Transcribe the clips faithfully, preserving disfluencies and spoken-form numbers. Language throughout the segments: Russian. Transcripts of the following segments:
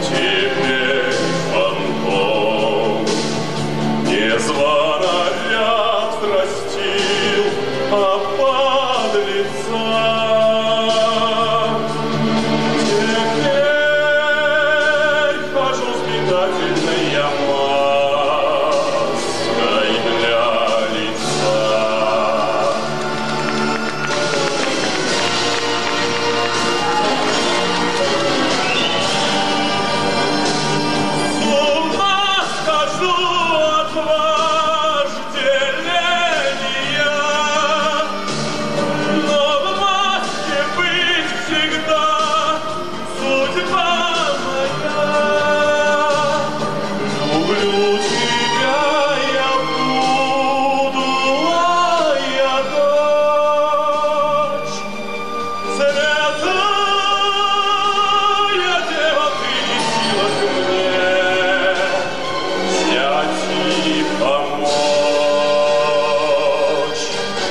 Теперь фантом незвано ряд растил, а подлеца. Теперь хожу с питательной я маской для лица. С ума схожу от вожделения, но в маске быть всегда судьба моя. Люблю тебя, я подлая дочь, святая дева, ты не силах мне взять и помочь.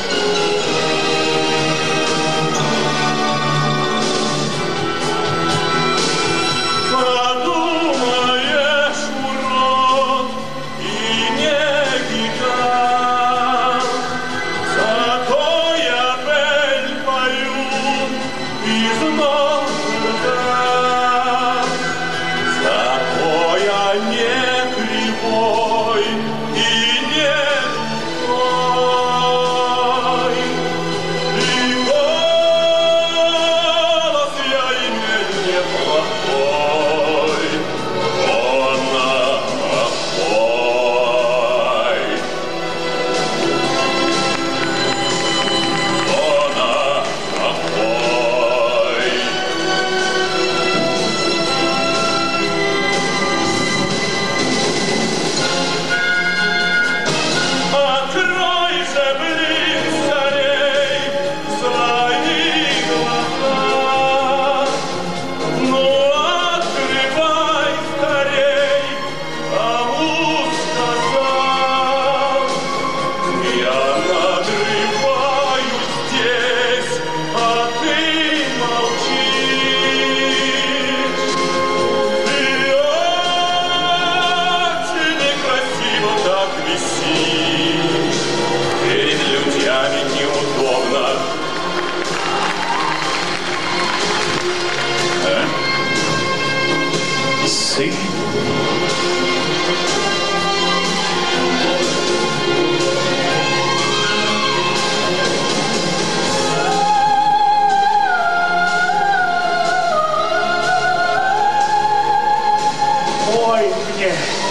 Подумаешь, урод, и не гигант, зато я бель пою из Нотр-Дам. Зато я не кривой и не глухой, и голос я имею неплохой, он плохой, он плохой. Открой же, блин, скорей свои глаза. Ну, открывай скорей, кому сказал. Я надрываю здесь, а ты молчишь. Ты очень некрасиво так висишь. Перед людьми неудобно. Сын. Ой, мне